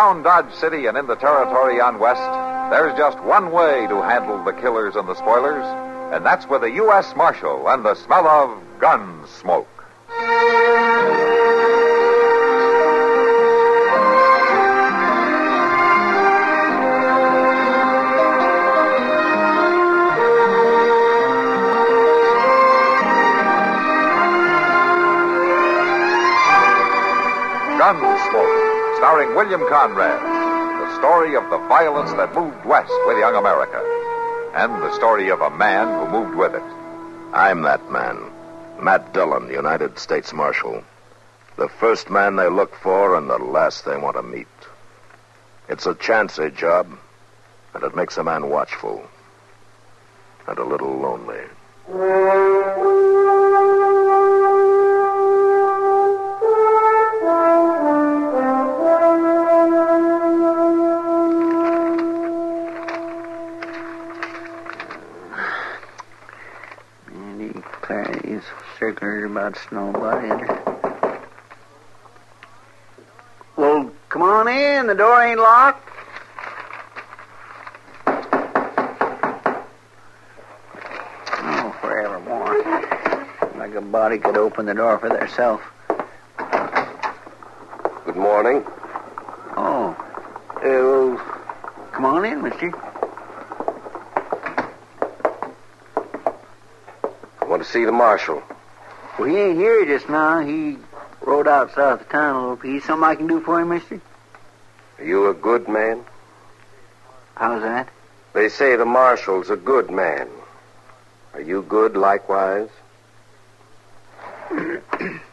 Around Dodge City and in the territory on West, there's just one way to handle the killers and the spoilers, and that's with a U.S. Marshal and the smell of gun smoke. Gunsmoke, starring William Conrad. The story of the violence that moved west with young America. And the story of a man who moved with it. I'm that man. Matt Dillon, United States Marshal. The first man they look for and the last they want to meet. It's a chancy job, and it makes a man watchful. And a little lonely. Circulars about Snowbody. Well, come on in. The door ain't locked. Oh, forevermore. Like a body could open the door for theirself. Good morning. Oh. Well, come on in, mister. I want to see the Marshal. Well, he ain't here just now. He rode out south of town a little piece. Something I can do for him, mister? Are you a good man? How's that? They say the Marshal's a good man. Are you good likewise? No,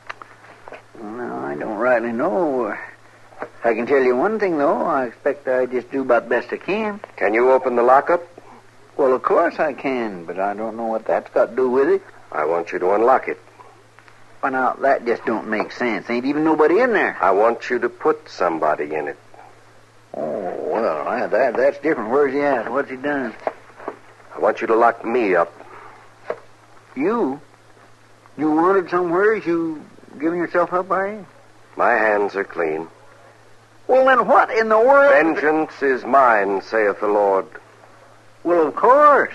I don't rightly know. I can tell you one thing, though. I expect I just do about the best I can. Can you open the lockup? Well, of course I can, but I don't know what that's got to do with it. I want you to unlock it. Well, now, that just don't make sense. Ain't even nobody in there. I want you to put somebody in it. Oh, well, that's different. Where's he at? What's he done? I want you to lock me up. You? You wanted somewhere? You giving yourself up, are you? My hands are clean. Well, then what in the world... Vengeance is mine, saith the Lord. Well, of course.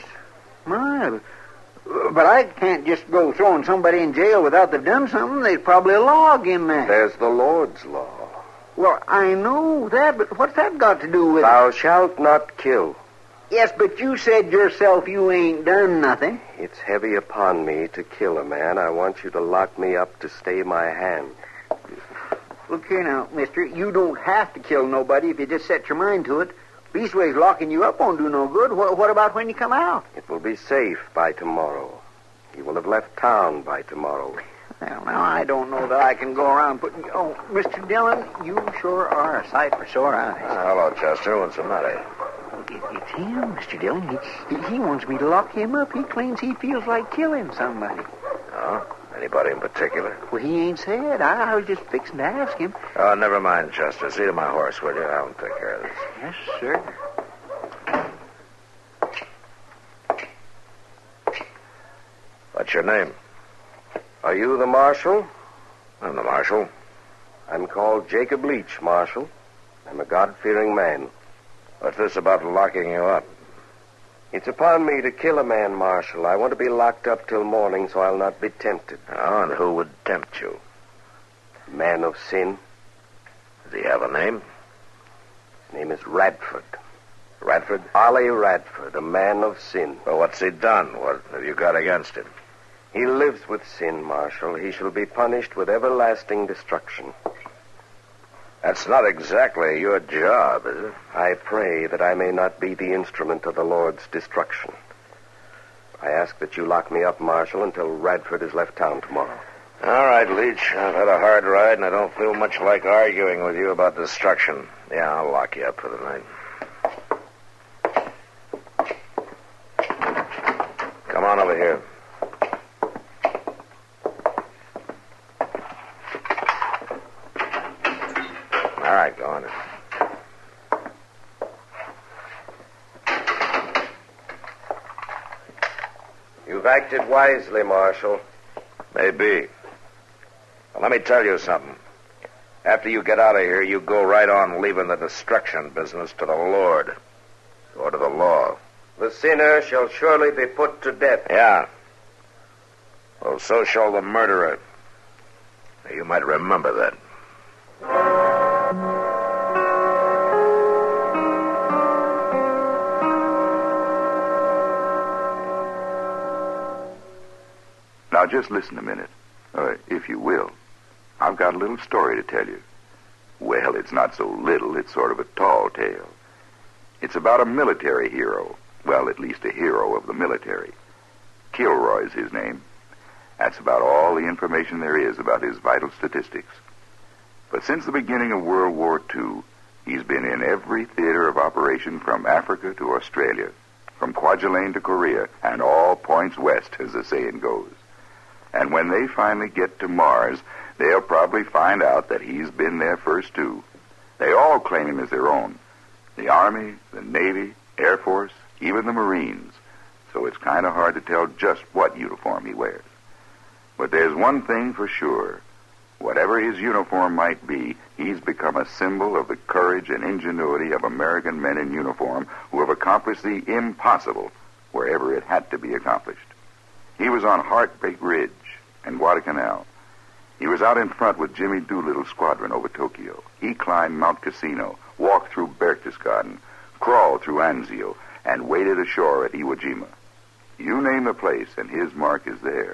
But I can't just go throwing somebody in jail without they've done something. There's probably a log in there. There's the Lord's law. Well, I know that, but what's that got to do with Thou shalt not kill. Yes, but you said yourself you ain't done nothing. It's heavy upon me to kill a man. I want you to lock me up to stay my hand. Look here now, mister. You don't have to kill nobody if you just set your mind to it. Leastways, locking you up won't do no good. What about when you come out? It will be safe by tomorrow. You will have left town by tomorrow. Well, now, I don't know that I can go around putting... Oh, Mr. Dillon, you sure are a sight for sore eyes. Hello, Chester. What's the matter? It's him, Mr. Dillon. He wants me to lock him up. He claims he feels like killing somebody. Oh? Anybody in particular? Well, he ain't said. I was just fixing to ask him. Oh, never mind, Chester. See to my horse, will you? I'll take care of this. Yes, sir. What's your name? Are you the Marshal? I'm the Marshal. I'm called Jacob Leach, Marshal. I'm a God-fearing man. What's this about locking you up? It's upon me to kill a man, Marshal. I want to be locked up till morning so I'll not be tempted. Oh, and who would tempt you? Man of sin. Does he have a name? His name is Radford. Radford? Ollie Radford, a man of sin. Well, what's he done? What have you got against him? He lives with sin, Marshal. He shall be punished with everlasting destruction. That's not exactly your job, is it? I pray that I may not be the instrument of the Lord's destruction. I ask that you lock me up, Marshal, until Radford has left town tomorrow. All right, Leach. I've had a hard ride, and I don't feel much like arguing with you about destruction. Yeah, I'll lock you up for the night. Come on over here. All right, go on in. You've acted wisely, Marshal. Maybe. Well, let me tell you something. After you get out of here, you go right on leaving the destruction business to the Lord. Or to the law. The sinner shall surely be put to death. Yeah. Well, so shall the murderer. You might remember that. Now, just listen a minute, if you will. I've got a little story to tell you. Well, it's not so little, it's sort of a tall tale. It's about a military hero. Well, at least a hero of the military. Kilroy's his name. That's about all the information there is about his vital statistics. But since the beginning of World War II, he's been in every theater of operation from Africa to Australia, from Kwajalein to Korea, and all points west, as the saying goes. And when they finally get to Mars, they'll probably find out that he's been there first, too. They all claim him as their own. The Army, the Navy, Air Force, even the Marines. So it's kind of hard to tell just what uniform he wears. But there's one thing for sure. Whatever his uniform might be, he's become a symbol of the courage and ingenuity of American men in uniform who have accomplished the impossible wherever it had to be accomplished. He was on Heartbreak Ridge and Guadalcanal. He was out in front with Jimmy Doolittle's squadron over Tokyo. He climbed Mount Cassino, walked through Berchtesgaden, crawled through Anzio, and waded ashore at Iwo Jima. You name the place, and his mark is there.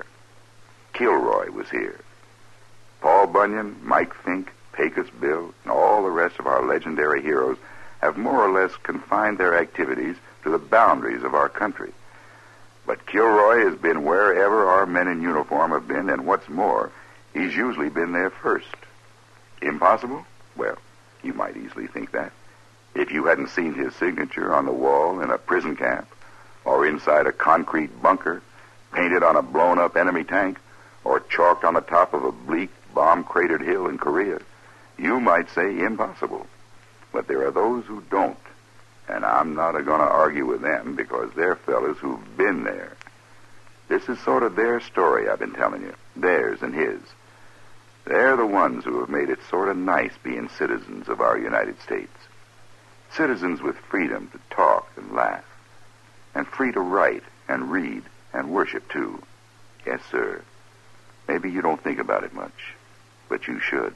Kilroy was here. Paul Bunyan, Mike Fink, Pecos Bill, and all the rest of our legendary heroes have more or less confined their activities to the boundaries of our country. But Kilroy has been wherever our men in uniform have been, and what's more, he's usually been there first. Impossible? Well, you might easily think that. If you hadn't seen his signature on the wall in a prison camp, or inside a concrete bunker, painted on a blown-up enemy tank, or chalked on the top of a bleak, bomb-cratered hill in Korea, you might say impossible. But there are those who don't, and I'm not going to argue with them because they're fellas who've been there. This is sort of their story I've been telling you, theirs and his. They're the ones who have made it sort of nice being citizens of our United States. Citizens with freedom to talk and laugh, and free to write and read and worship, too. Yes, sir. Maybe you don't think about it much, but you should.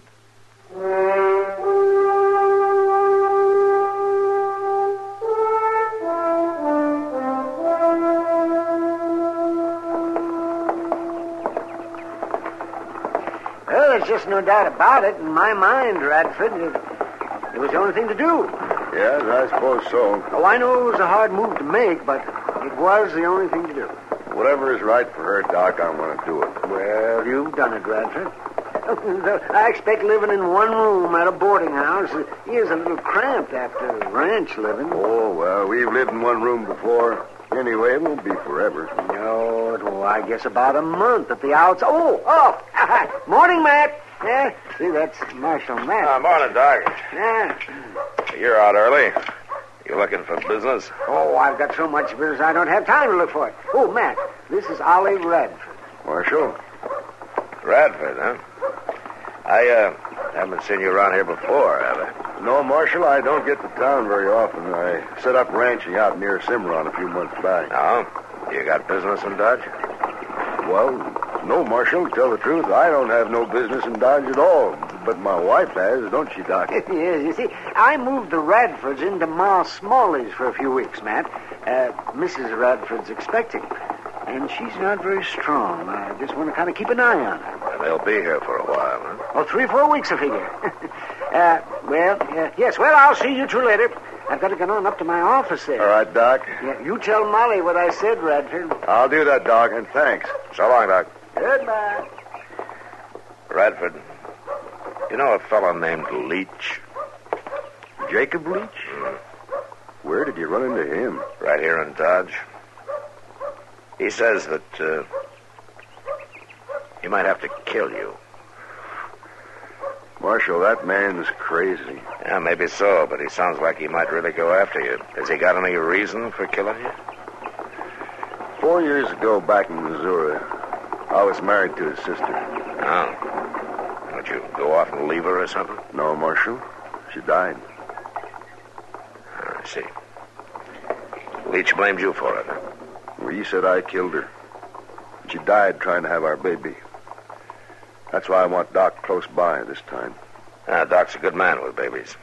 Well, there's just no doubt about it. In my mind, Radford, it was the only thing to do. Yes, I suppose so. Oh, I know it was a hard move to make, but it was the only thing to do. Whatever is right for her, Doc, I'm going to do it. Well, you've done it, Radford. I expect living in one room at a boarding house is a little cramped after ranch living. Oh, well, we've lived in one room before. Anyway, it won't be forever. No, well, I guess about a month at the outside. Oh, morning, Matt. Yeah, see, that's Marshal Matt. Morning, Doc. Yeah. You're out early. You looking for business? Oh, I've got so much business I don't have time to look for it. Oh, Matt, this is Ollie Radford. Marshal? Radford, huh? I haven't seen you around here before, have I? No, Marshal, I don't get to town very often. I set up ranching out near Cimarron a few months back. No? You got business in Dodge? Well, no, Marshal. To tell the truth, I don't have no business in Dodge at all. But my wife has, don't she, Doc? Yes, you see, I moved the Radfords into Ma Smalley's for a few weeks, Matt. Mrs. Radford's expecting. And she's not very strong. I just want to kind of keep an eye on her. Well, they'll be here for a while, huh? Oh, 3-4 weeks, I figure. Yes, well, I'll see you two later. I've got to get on up to my office there. All right, Doc. Yeah, you tell Molly what I said, Radford. I'll do that, Doc, and thanks. So long, Doc. Goodbye. Radford, you know a fellow named Leach? Jacob Leach? Where did you run into him? Right here in Dodge. He says that he might have to kill you. Marshal, that man's crazy. Yeah, maybe so, but he sounds like he might really go after you. Has he got any reason for killing you? 4 years ago, back in Missouri, I was married to his sister. Oh. Would you go off and leave her or something? No, Marshal. She died. I see. Leach blamed you for it. Well, he said I killed her. She died trying to have our baby. That's why I want Doc close by this time. Doc's a good man with babies.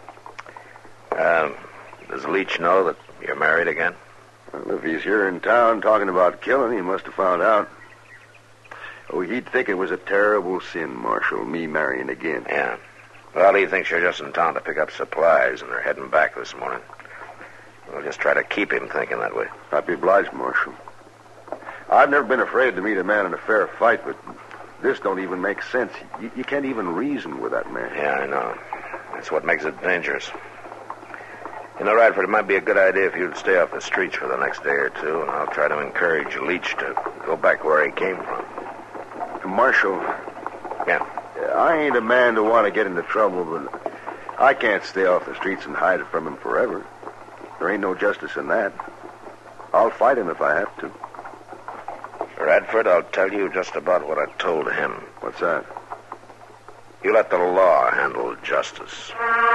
Does Leach know that you're married again? Well, if he's here in town talking about killing, he must have found out. Oh, he'd think it was a terrible sin, Marshal, me marrying again. Yeah. Well, he thinks you're just in town to pick up supplies, and they're heading back this morning. We'll just try to keep him thinking that way. I'd be obliged, Marshal. I've never been afraid to meet a man in a fair fight, but this don't even make sense. You can't even reason with that man. Yeah, I know. That's what makes it dangerous. You know, Radford, it might be a good idea if you'd stay off the streets for the next day or two, and I'll try to encourage Leach to go back where he came from. Marshal. Yeah? I ain't a man to want to get into trouble, but I can't stay off the streets and hide it from him forever. There ain't no justice in that. I'll fight him if I have to. Radford, I'll tell you just about what I told him. What's that? You let the law handle justice.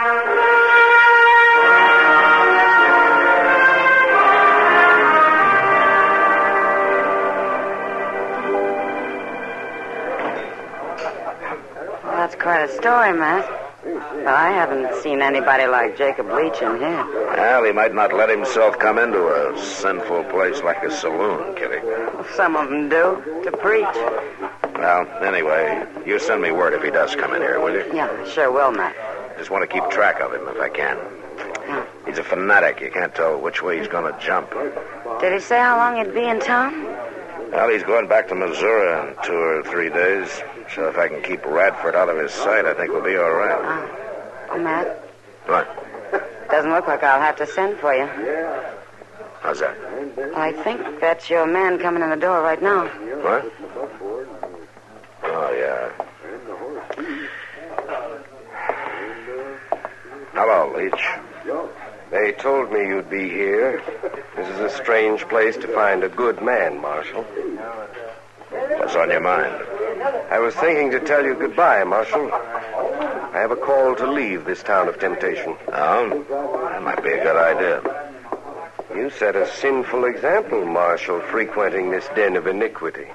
Well, that's quite a story, Matt. But I haven't seen anybody like Jacob Leach in here. Well, he might not let himself come into a sinful place like a saloon, Kitty. Some of them do, to preach. Well, anyway, you send me word if he does come in here, will you? Yeah, I sure will, Matt. Just want to keep track of him if I can. Yeah. He's a fanatic. You can't tell which way he's going to jump. Did he say how long he'd be in town? Well, he's going back to Missouri in 2 or 3 days. So if I can keep Radford out of his sight, I think we'll be all right. Oh, Matt. What? Doesn't look like I'll have to send for you. How's that? I think that's your man coming in the door right now. What? Oh, yeah. Hello, Leach. They told me you'd be here. This is a strange place to find a good man, Marshal. What's on your mind? I was thinking to tell you goodbye, Marshal. I have a call to leave this town of temptation. Oh? That might be a good idea. You set a sinful example, Marshal, frequenting this den of iniquity.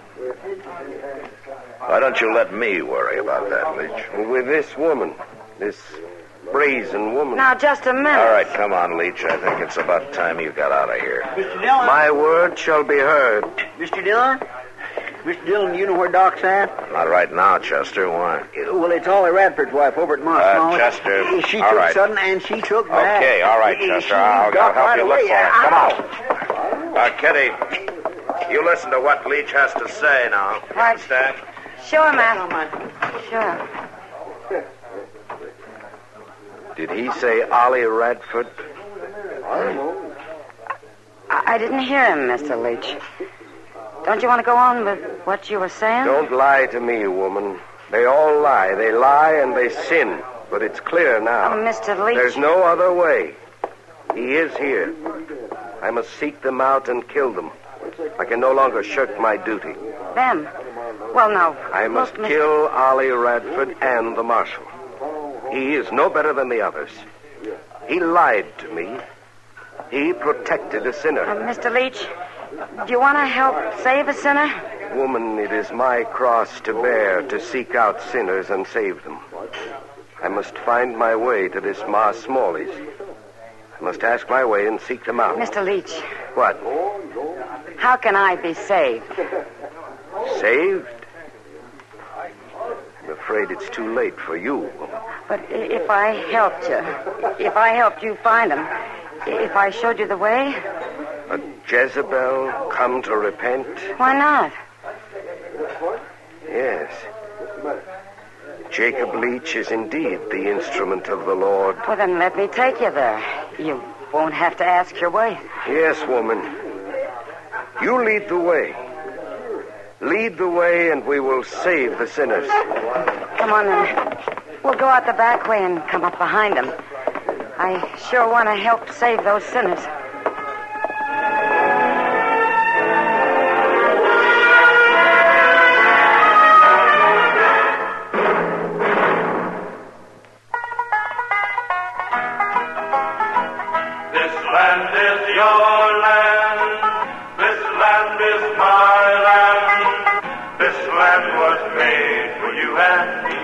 Why don't you let me worry about that, Leach? With this woman, this brazen woman. Now, just a minute. All right, come on, Leach. I think it's about time you got out of here. Mr. Dillon? My word shall be heard. Mr. Dillon? Mr. Dillon, do you know where Doc's at? Not right now, Chester. Why? Well, it's Ollie Radford's wife over at Moss. Chester, She all took right. sudden and she took back. Okay, all right, Chester. I'll help you look for it. Come on. Kitty, you listen to what Leach has to say now. You Right. understand? Sure, Matt. Sure. Did he say Ollie Radford? I didn't hear him, Mr. Leach. Don't you want to go on with what you were saying? Don't lie to me, woman. They all lie. They lie and they sin. But it's clear now. Oh, Mr. Leach. There's no other way. He is here. I must seek them out and kill them. I can no longer shirk my duty. Them? Well, no. I must Look, kill Ollie Radford and the marshal. He is no better than the others. He lied to me. He protected a sinner. Mr. Leach, do you want to help save a sinner? Woman, it is my cross to bear to seek out sinners and save them. I must find my way to this Ma Smalley's. I must ask my way and seek them out. Mr. Leach. What? How can I be saved? Saved? I'm afraid it's too late for you. But if I helped you find him, if I showed you the way, A Jezebel come to repent? why not? Yes. Jacob Leach is indeed the instrument of the Lord. Well, then let me take you there. You won't have to ask your way. Yes, woman. You lead the way. Lead the way and we will save the sinners. Come on, then. We'll go out the back way and come up behind them. I sure want to help save those sinners. land. This land is my land. This land was made for you and me.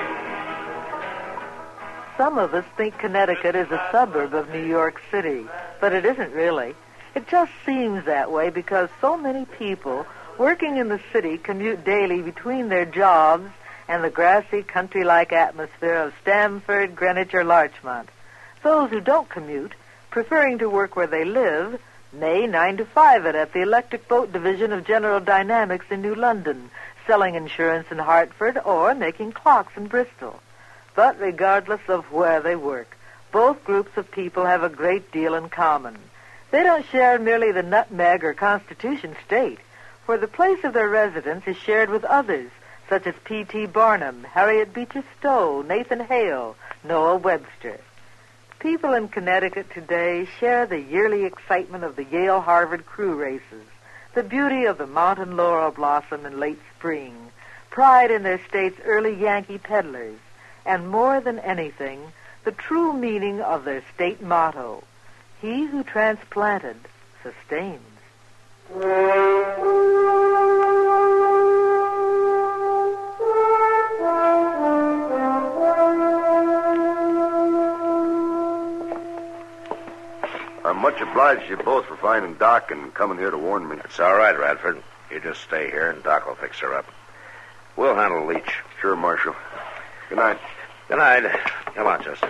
Some of us think Connecticut is a suburb of New York City, but it isn't really. It just seems that way because so many people working in the city commute daily between their jobs and the grassy, country-like atmosphere of Stamford, Greenwich, or Larchmont. Those who don't commute, preferring to work where they live, may 9 to 5 it at the Electric Boat Division of General Dynamics in New London, selling insurance in Hartford, or making clocks in Bristol. But regardless of where they work, both groups of people have a great deal in common. They don't share merely the nutmeg or Constitution state, for the place of their residence is shared with others, such as P.T. Barnum, Harriet Beecher Stowe, Nathan Hale, Noah Webster. People in Connecticut today share the yearly excitement of the Yale-Harvard crew races, the beauty of the mountain laurel blossom in late spring, pride in their state's early Yankee peddlers, and more than anything, the true meaning of their state motto, he who transplanted sustains. I'm much obliged to you both for finding Doc and coming here to warn me. It's all right, Radford. You just stay here and Doc will fix her up. We'll handle Leach. Sure, Marshal. Good night. Good night. Come on, Chester.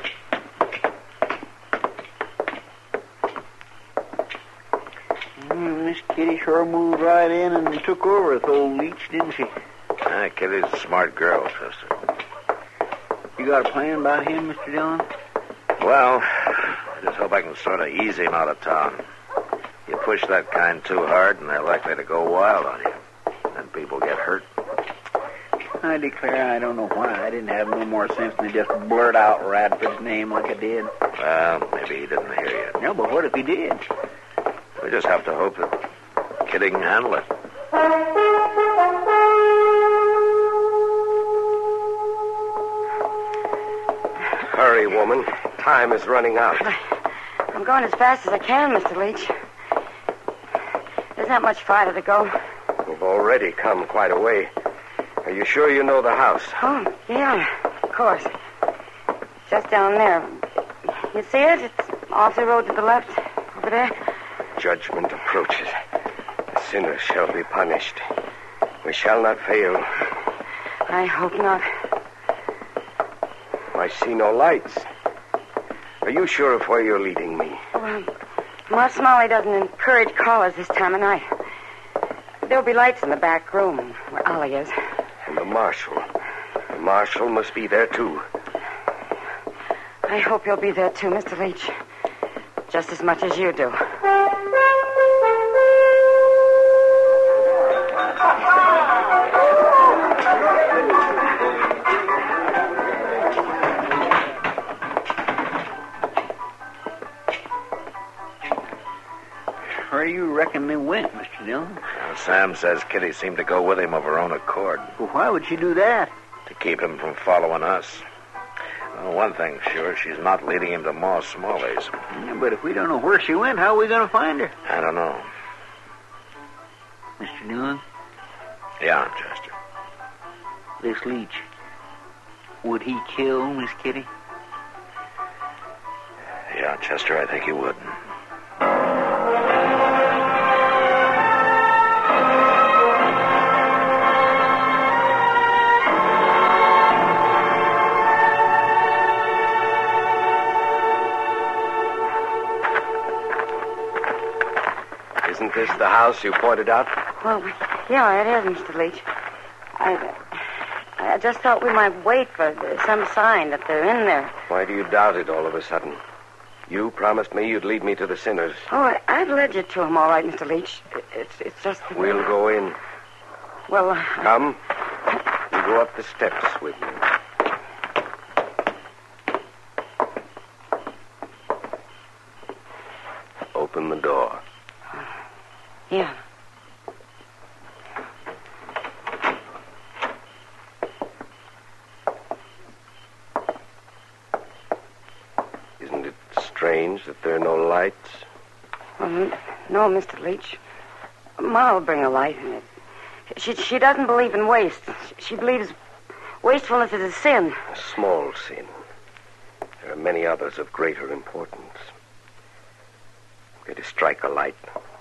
Miss Kitty sure moved right in and took over with old Leach, didn't she? Kitty's a smart girl, Chester. You got a plan about him, Mr. Dillon? Well, I just hope I can sort of ease him out of town. You push that kind too hard, and they're likely to go wild on you. And people get hurt. I declare I don't know why I didn't have no more sense than to just blurt out Radford's name like I did. Well, maybe he didn't hear you. No, but what if he did? We just have to hope that Kitty can handle it. Hurry, woman. Time is running out. I'm going as fast as I can, Mr. Leach. There's not much farther to go. We've already come quite a way. Are you sure you know the house? Oh, yeah, of course. Just down there. You see it? It's off the road to the left. Over there. Judgment approaches. The sinners shall be punished. We shall not fail. I hope not. I see no lights. Are you sure of where you're leading me? Well, Ma Smalley doesn't encourage callers this time of night. There'll be lights in the back room where Ollie is. And the marshal. The marshal must be there, too. I hope you'll be there, too, Mr. Leach. Just as much as you do. Where you reckon they went, Mr. Dillon? Now, Sam says Kitty seemed to go with him of her own accord. Well, why would she do that? To keep him from following us. Well, one thing's sure, she's not leading him to Ma Smalley's. Yeah, but if we don't know where she went, how are we going to find her? I don't know. Mr. Dillon? Yeah, Chester. This Leach, would he kill Miss Kitty? Yeah, Chester, I think he would. Isn't this the house you pointed out? Well, yeah, it is, Mr. Leach. I just thought we might wait for some sign that they're in there. Why do you doubt it all of a sudden? You promised me you'd lead me to the sinners. Oh, I've led you to them all right, Mr. Leach. It's just... We'll go in. Well, Come. You go up the steps with me. Open the door. Yeah. Isn't it strange that there are no lights? Well, No, Mr. Leach. Ma will bring a light. She doesn't believe in waste. She believes wastefulness is a sin. A small sin. There are many others of greater importance. I'm going to strike a light.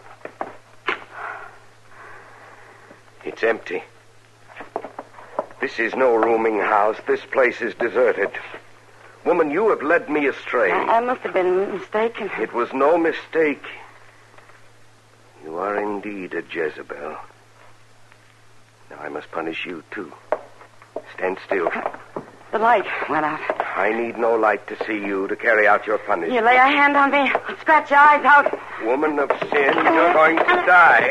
It's empty. This is no rooming house. This place is deserted. Woman, you have led me astray. I must have been mistaken. It was no mistake. You are indeed a Jezebel. Now I must punish you, too. Stand still. The light went out. I need no light to see you to carry out your punishment. You lay a hand on me. I'll scratch your eyes out. Woman of sin, you're going to die.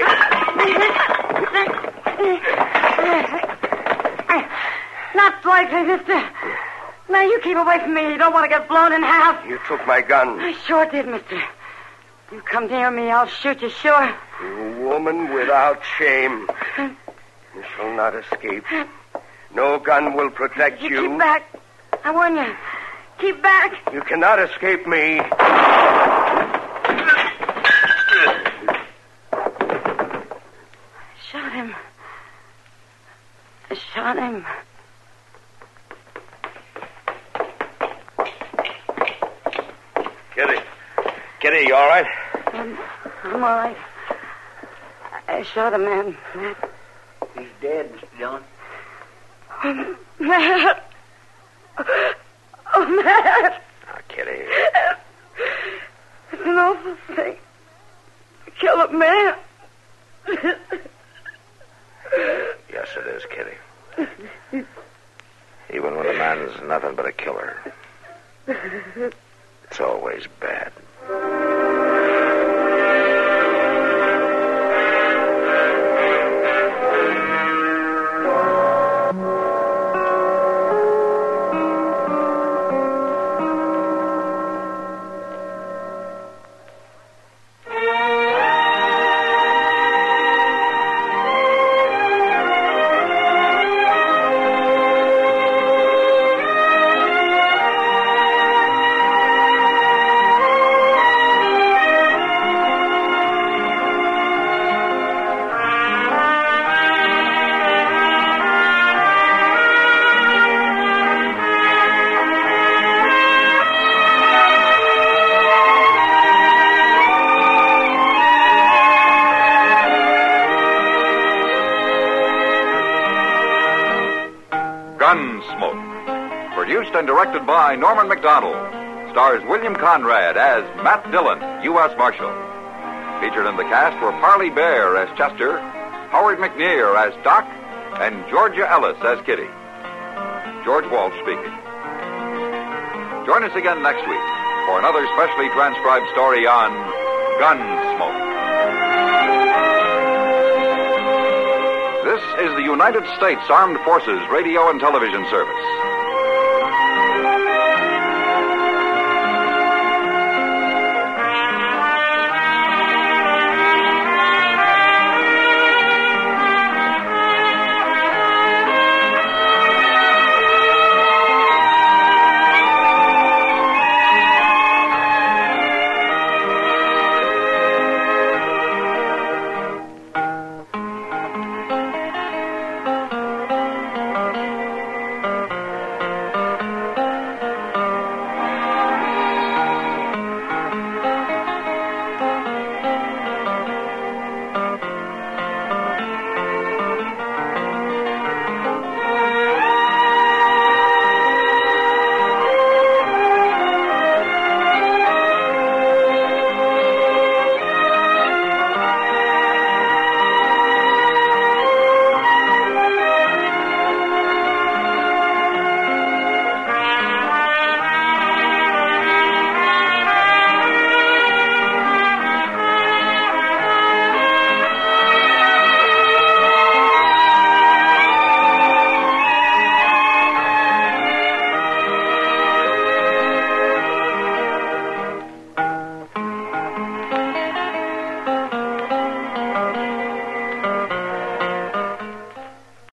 Not likely, mister. Now, you keep away from me. You don't want to get blown in half. You took my gun. I sure did, mister. You come near me, I'll shoot you, sure. You woman without shame. You shall not escape. No gun will protect you. Keep back. I warn you. Keep back. You cannot escape me. Shot him. I shot him. Kitty, you all right? I'm all right. I shot a man, Matt. He's dead, Mr. Dillon. Oh, Matt. Oh, Matt. Now, Kitty. It's an awful thing. To kill a man. Yes, it is, Kitty. Even when a man's nothing but a killer, it's always bad. Gunsmoke. Produced and directed by Norman McDonald. Stars William Conrad as Matt Dillon, U.S. Marshal. Featured in the cast were Parley Bear as Chester, Howard McNear as Doc, and Georgia Ellis as Kitty. George Walsh speaking. Join us again next week for another specially transcribed story on Gunsmoke. This is the United States Armed Forces Radio and Television Service.